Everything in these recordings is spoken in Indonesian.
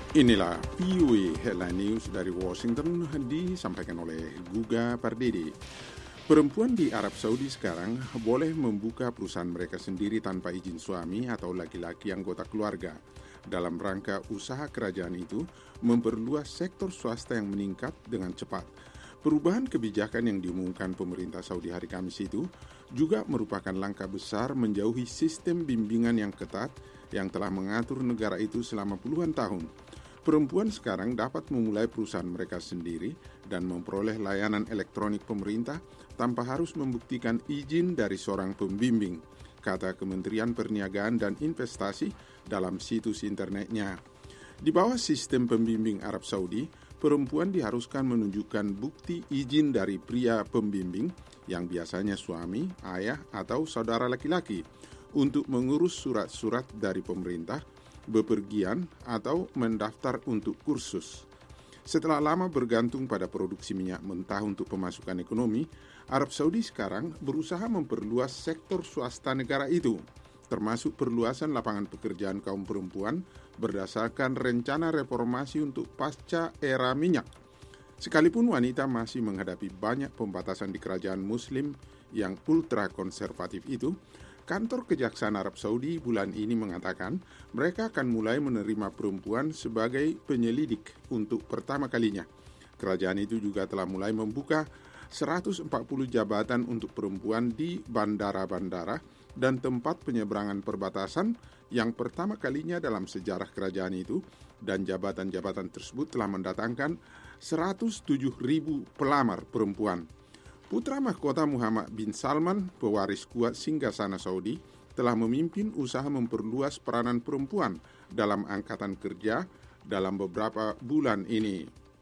Inilah VOA Headline News dari Washington disampaikan oleh Guga Pardede. Perempuan di Arab Saudi sekarang boleh membuka perusahaan mereka sendiri tanpa izin suami atau laki-laki anggota keluarga. Dalam rangka usaha kerajaan itu memperluas sektor swasta yang meningkat dengan cepat. Perubahan kebijakan yang diumumkan pemerintah Saudi hari Kamis itu juga merupakan langkah besar menjauhi sistem bimbingan yang ketat yang telah mengatur negara itu selama puluhan tahun. Perempuan sekarang dapat memulai perusahaan mereka sendiri dan memperoleh layanan elektronik pemerintah tanpa harus membuktikan izin dari seorang pembimbing, kata Kementerian Perniagaan dan Investasi dalam situs internetnya. Di bawah sistem pembimbing Arab Saudi, perempuan diharuskan menunjukkan bukti izin dari pria pembimbing yang biasanya suami, ayah, atau saudara laki-laki untuk mengurus surat-surat dari pemerintah, bepergian, atau mendaftar untuk kursus. Setelah lama bergantung pada produksi minyak mentah untuk pemasukan ekonomi, Arab Saudi sekarang berusaha memperluas sektor swasta negara itu, termasuk perluasan lapangan pekerjaan kaum perempuan berdasarkan rencana reformasi untuk pasca era minyak. Sekalipun wanita masih menghadapi banyak pembatasan di kerajaan Muslim yang ultra konservatif itu, Kantor Kejaksaan Arab Saudi bulan ini mengatakan mereka akan mulai menerima perempuan sebagai penyelidik untuk pertama kalinya. Kerajaan itu juga telah mulai membuka 140 jabatan untuk perempuan di bandara-bandara dan tempat penyeberangan perbatasan yang pertama kalinya dalam sejarah kerajaan itu, dan jabatan-jabatan tersebut telah mendatangkan 107.000 pelamar perempuan. Putra mahkota Muhammad bin Salman, pewaris kuat singgasana Saudi, telah memimpin usaha memperluas peranan perempuan dalam angkatan kerja dalam beberapa bulan ini.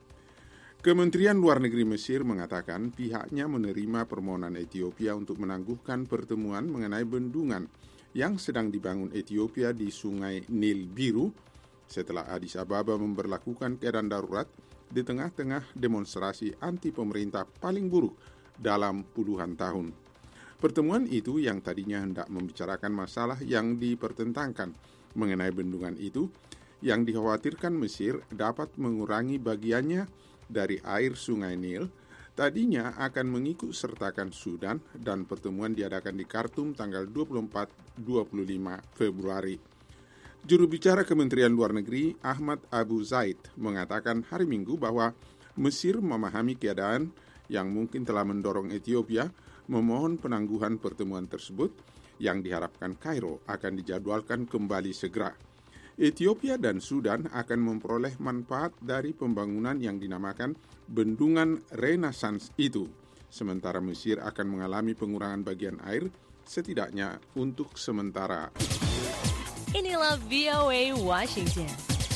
Kementerian Luar Negeri Mesir mengatakan pihaknya menerima permohonan Ethiopia untuk menangguhkan pertemuan mengenai bendungan yang sedang dibangun Ethiopia di Sungai Nil Biru setelah Addis Ababa memberlakukan keadaan darurat di tengah-tengah demonstrasi anti pemerintah paling buruk dalam puluhan tahun. Pertemuan itu yang tadinya hendak membicarakan masalah yang dipertentangkan mengenai bendungan itu, yang dikhawatirkan Mesir dapat mengurangi bagiannya dari air Sungai Nil, tadinya akan mengikut sertakan Sudan, dan pertemuan diadakan di Khartoum tanggal 24-25 Februari. Juru bicara Kementerian Luar Negeri Ahmad Abu Zaid mengatakan hari Minggu bahwa Mesir memahami keadaan yang mungkin telah mendorong Ethiopia memohon penangguhan pertemuan tersebut yang diharapkan Kairo akan dijadwalkan kembali segera. Ethiopia dan Sudan akan memperoleh manfaat dari pembangunan yang dinamakan Bendungan Renaissance itu, sementara Mesir akan mengalami pengurangan bagian air setidaknya untuk sementara. Inilah VOA Washington.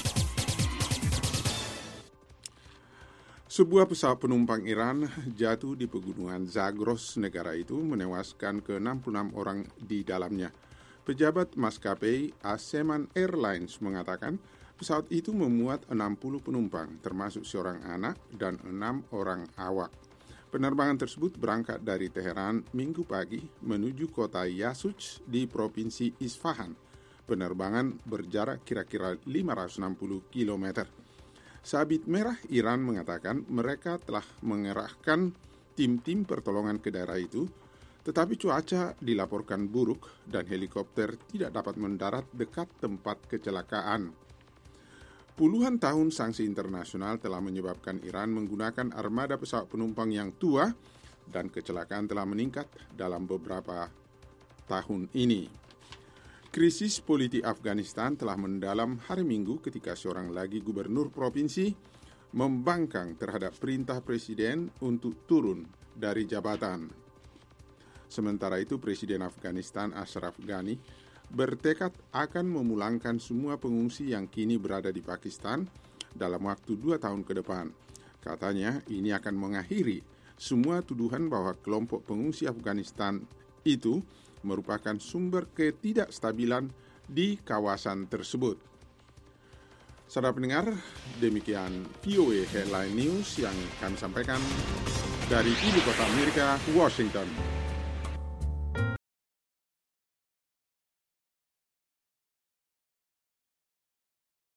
Sebuah pesawat penumpang Iran jatuh di pegunungan Zagros negara itu, menewaskan ke-66 orang di dalamnya. Pejabat maskapai Aseman Airlines mengatakan pesawat itu memuat 60 penumpang, termasuk seorang anak dan 6 orang awak. Penerbangan tersebut berangkat dari Teheran Minggu pagi menuju kota Yasuj di Provinsi Isfahan. Penerbangan berjarak kira-kira 560 km. Sabit Merah Iran mengatakan mereka telah mengerahkan tim-tim pertolongan ke daerah itu, tetapi cuaca dilaporkan buruk dan helikopter tidak dapat mendarat dekat tempat kecelakaan. Puluhan tahun sanksi internasional telah menyebabkan Iran menggunakan armada pesawat penumpang yang tua, dan kecelakaan telah meningkat dalam beberapa tahun ini. Krisis politik Afghanistan telah mendalam hari Minggu ketika seorang lagi gubernur provinsi membangkang terhadap perintah presiden untuk turun dari jabatan. Sementara itu, Presiden Afghanistan Ashraf Ghani bertekad akan memulangkan semua pengungsi yang kini berada di Pakistan dalam waktu 2 tahun ke depan. Katanya ini akan mengakhiri semua tuduhan bahwa kelompok pengungsi Afghanistan itu merupakan sumber ketidakstabilan di kawasan tersebut. Saudara pendengar, demikian VOA Headline News yang kami sampaikan dari ibu kota Amerika, Washington.